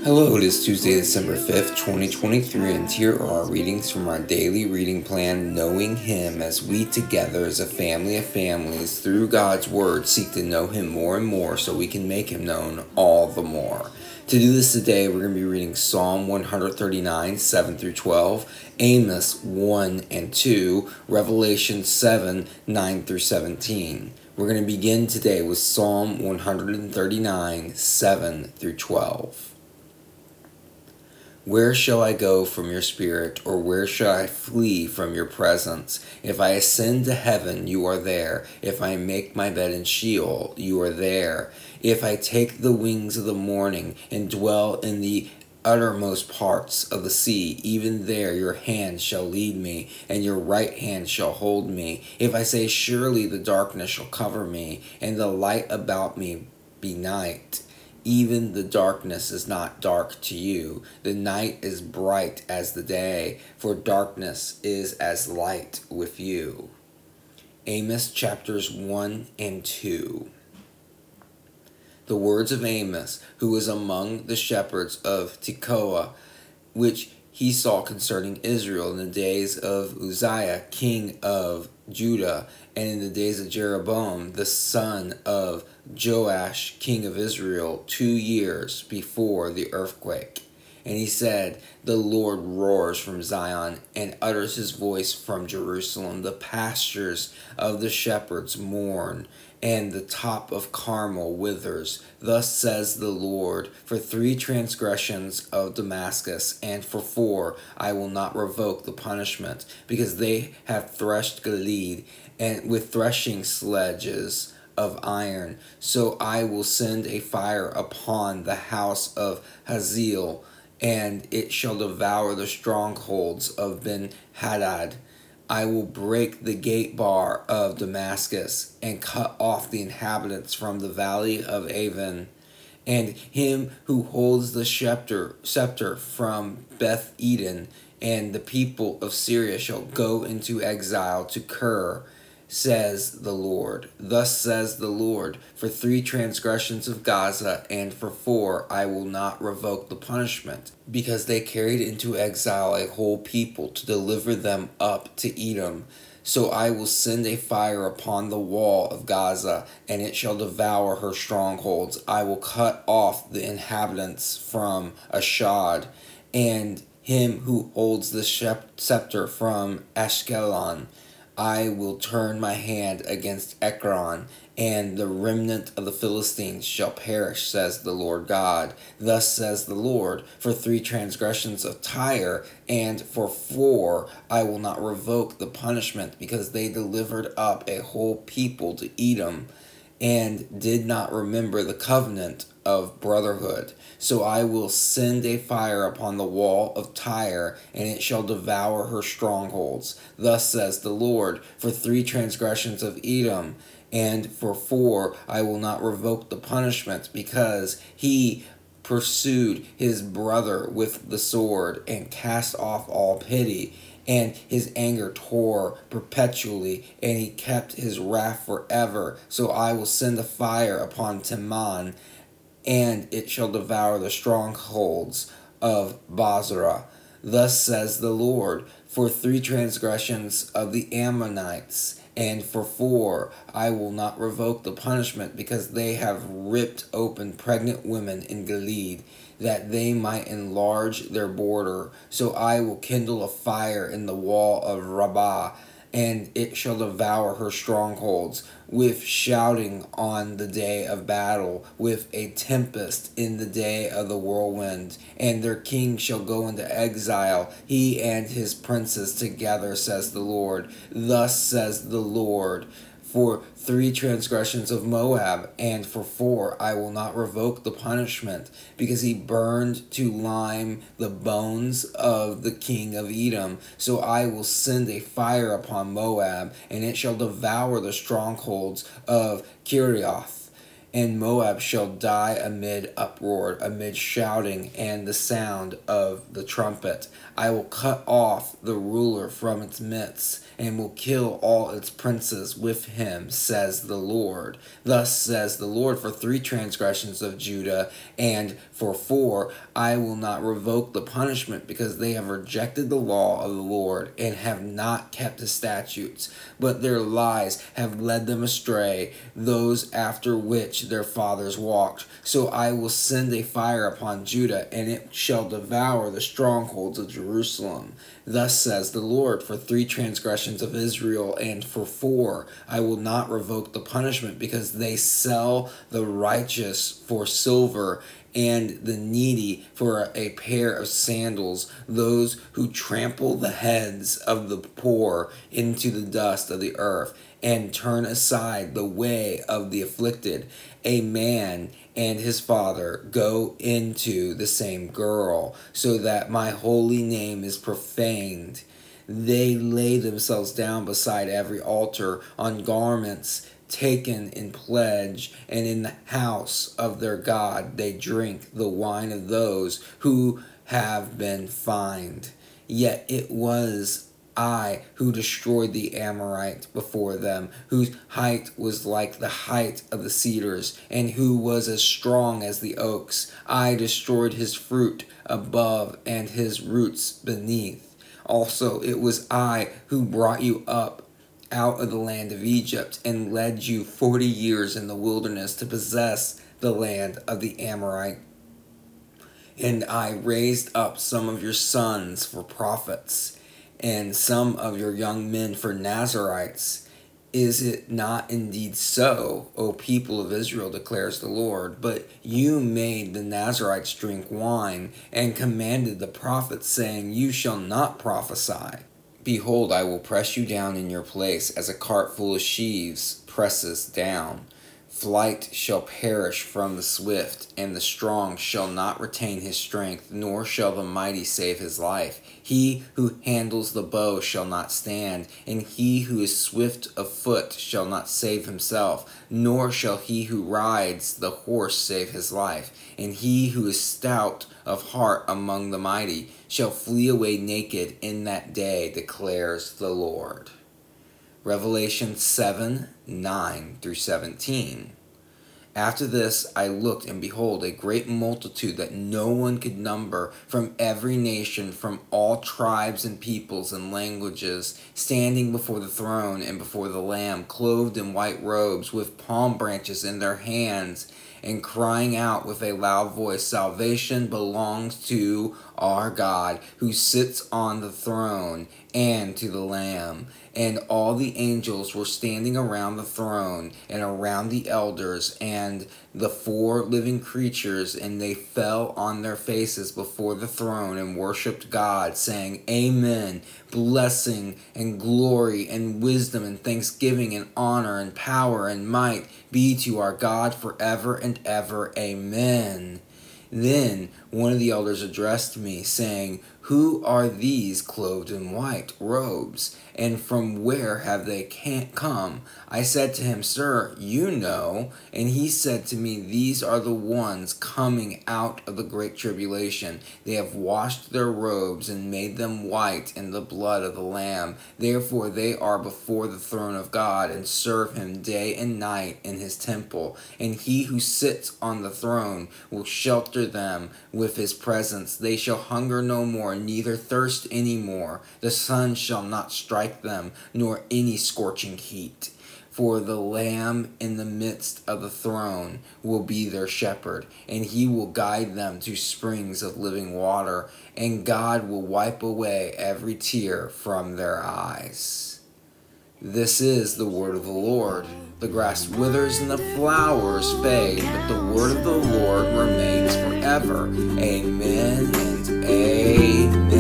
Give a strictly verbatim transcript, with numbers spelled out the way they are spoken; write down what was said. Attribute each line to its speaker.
Speaker 1: Hello, it is Tuesday, December fifth, twenty twenty-three, and here are our readings from our daily reading plan, Knowing Him, as we together as a family of families, through God's Word, seek to know Him more and more so we can make Him known all the more. To do this today, we're going to be reading Psalm one thirty-nine, seven through twelve, Amos one and two, Revelation seven, nine through seventeen. We're going to begin today with Psalm one thirty-nine, seven through twelve. Where shall I go from your spirit, or where shall I flee from your presence? If I ascend to heaven, you are there. If I make my bed in Sheol, you are there. If I take the wings of the morning and dwell in the uttermost parts of the sea, even there your hand shall lead me, and your right hand shall hold me. If I say, surely the darkness shall cover me, and the light about me be night, even the darkness is not dark to you. The night is bright as the day, for darkness is as light with you. Amos chapters one and two. The words of Amos, who was among the shepherds of Tekoa, which he saw concerning Israel in the days of Uzziah, king of Judah, and in the days of Jeroboam, the son of Joash, king of Israel, two years before the earthquake. And he said, the Lord roars from Zion and utters his voice from Jerusalem. The pastures of the shepherds mourn, and the top of Carmel withers. Thus says the Lord, for three transgressions of Damascus, and for four I will not revoke the punishment, because they have threshed Gilead, and with threshing sledges of iron. So I will send a fire upon the house of Hazael, and it shall devour the strongholds of Ben-Hadad. I will break the gate bar of Damascus, and cut off the inhabitants from the valley of Avon. And him who holds the scepter, scepter from Beth Eden, and the people of Syria shall go into exile to Kir, says the Lord. Thus says the Lord, for three transgressions of Gaza, and for four I will not revoke the punishment, because they carried into exile a whole people to deliver them up to Edom. So I will send a fire upon the wall of Gaza, and it shall devour her strongholds. I will cut off the inhabitants from Ashdod, and him who holds the scepter from Ashkelon. I will turn my hand against Ekron, and the remnant of the Philistines shall perish, says the Lord God. Thus says the Lord, for three transgressions of Tyre, and for four I will not revoke the punishment, because they delivered up a whole people to Edom, and did not remember the covenant of brotherhood. So I will send a fire upon the wall of Tyre, and it shall devour her strongholds. Thus says the Lord, for three transgressions of Edom, and for four I will not revoke the punishment, because he pursued his brother with the sword, and cast off all pity. And his anger tore perpetually, and he kept his wrath forever. So I will send a fire upon Teman, and it shall devour the strongholds of Bozrah. Thus says the Lord, for three transgressions of the Ammonites, and for four I will not revoke the punishment, because they have ripped open pregnant women in Gilead, that they might enlarge their border. So I will kindle a fire in the wall of Rabbah, and it shall devour her strongholds, with shouting on the day of battle, with a tempest in the day of the whirlwind. And their king shall go into exile, he and his princes together, says the Lord. Thus says the Lord, for three transgressions of Moab, and for four I will not revoke the punishment, because he burned to lime the bones of the king of Edom. So I will send a fire upon Moab, and it shall devour the strongholds of Kirioth. And Moab shall die amid uproar, amid shouting and the sound of the trumpet. I will cut off the ruler from its midst, and will kill all its princes with him, says the Lord. Thus says the Lord, for three transgressions of Judah, and for four, I will not revoke the punishment, because they have rejected the law of the Lord, and have not kept his statutes. But their lies have led them astray, those after which their fathers walked. So I will send a fire upon Judah, and it shall devour the strongholds of Jerusalem. Thus says the Lord, for three transgressions of Israel, and for four, I will not revoke the punishment, because they sell the righteous for silver, and the needy for a pair of sandals, those who trample the heads of the poor into the dust of the earth, and turn aside the way of the afflicted. A man and his father go into the same girl, so that my holy name is profaned. They lay themselves down beside every altar on garments taken in pledge, and in the house of their God they drink the wine of those who have been fined. Yet it was I who destroyed the Amorite before them, whose height was like the height of the cedars, and who was as strong as the oaks. I destroyed his fruit above and his roots beneath. Also it was I who brought you up out of the land of Egypt, and led you forty years in the wilderness to possess the land of the Amorite. And I raised up some of your sons for prophets, and some of your young men for Nazarites. Is it not indeed so, O people of Israel, declares the Lord? But you made the Nazarites drink wine, and commanded the prophets, saying, you shall not prophesy. Behold, I will press you down in your place, as a cart full of sheaves presses down. Flight shall perish from the swift, and the strong shall not retain his strength, nor shall the mighty save his life. He who handles the bow shall not stand, and he who is swift of foot shall not save himself, nor shall he who rides the horse save his life. And he who is stout of heart among the mighty shall flee away naked in that day, declares the Lord. Revelation seven, nine through seventeen. After this I looked, and behold, a great multitude that no one could number, from every nation, from all tribes and peoples and languages, standing before the throne and before the Lamb, clothed in white robes, with palm branches in their hands, and crying out with a loud voice, salvation belongs to our God, who sits on the throne, and to the Lamb. And all the angels were standing around the throne, and around the elders, and the four living creatures, and they fell on their faces before the throne, and worshipped God, saying, Amen. Blessing and glory and wisdom and thanksgiving and honor and power and might be to our God forever and ever. Amen. Then one of the elders addressed me, saying, who are these clothed in white robes, and from where have they come? I said to him, Sir, you know. And he said to me, these are the ones coming out of the great tribulation. They have washed their robes and made them white in the blood of the Lamb. Therefore they are before the throne of God, and serve him day and night in his temple. And he who sits on the throne will shelter them with his presence. They shall hunger no more, neither thirst any more. The sun shall not strike them, nor any scorching heat. For the Lamb in the midst of the throne will be their shepherd, and he will guide them to springs of living water, and God will wipe away every tear from their eyes. This is the word of the Lord. The grass withers and the flowers fade, but the word of the Lord remains forever. Amen and amen.